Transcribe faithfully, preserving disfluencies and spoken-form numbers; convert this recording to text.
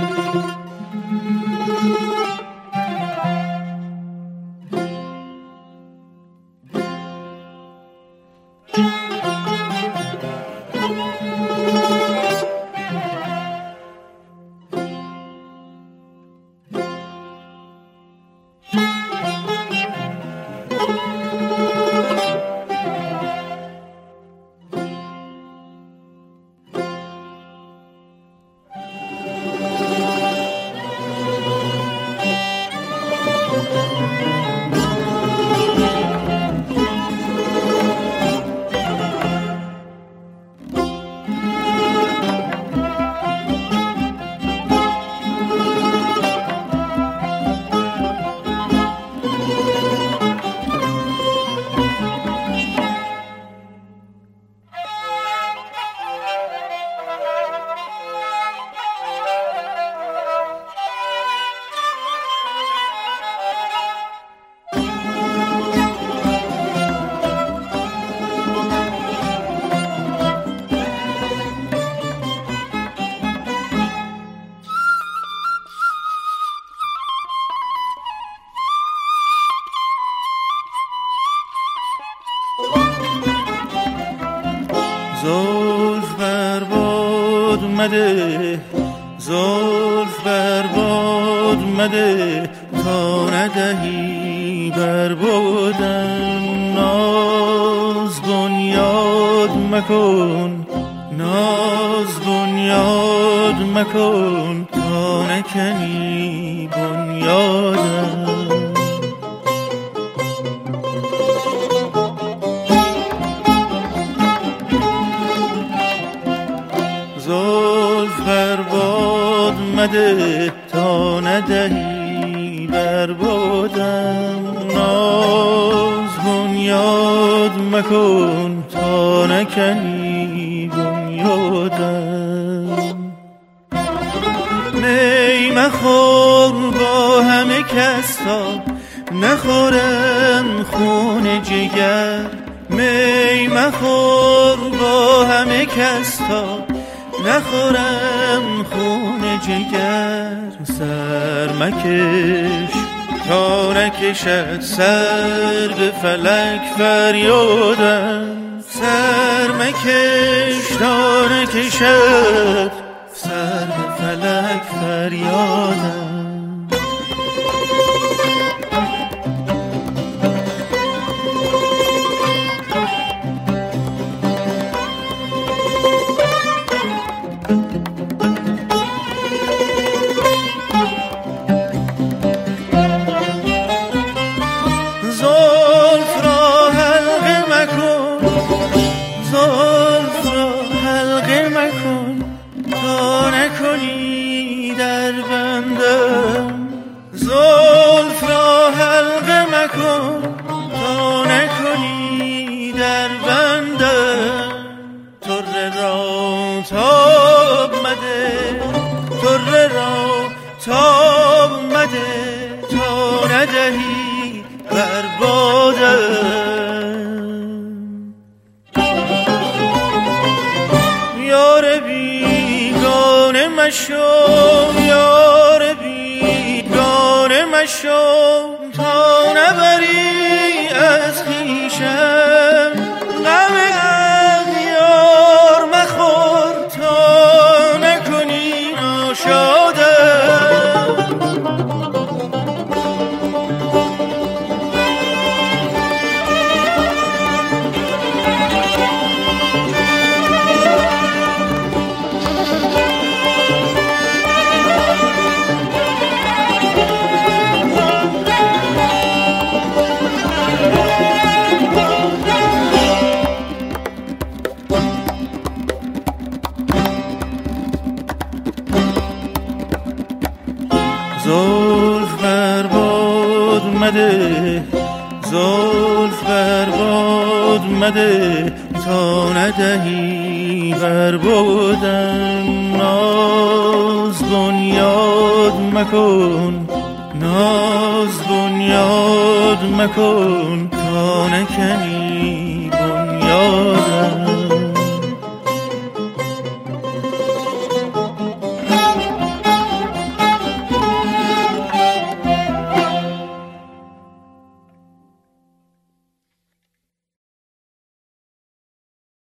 زلف بر باد مده، زلف بر باد مده، تا ندهی بر بادم. ناز بنیاد مکن، ناز بنیاد مکن، تا نکنی بنیادم. زلف بر باد مده، تا ندهی بر بادم. ناز بنیاد مکن، تا نکنی بنیادم. می مخور با همه کس تا نخورم خون جگر. می مخور با همه کس تا نخورم خون جگر. سر مکش تا نکشد سر به فلک فریادم. سر مکش تا نکشد سر به فلک فریادم. زلف را حلقه مکن تا نکنی در بندم. طره را تاب مده، طره را تاب مده، تا ندهی بر بادم. یار بیگانه مشو، یار بیگانه مشو، تا نبری از خویشم غم اغیار مخور، تا نکنی ناشادم. زلف بر باد مده، زلف بر باد مده، تا ندهی بر بادم. ناز بنیاد مکن، ناز بنیاد مکن، تا نکنی بنیاد.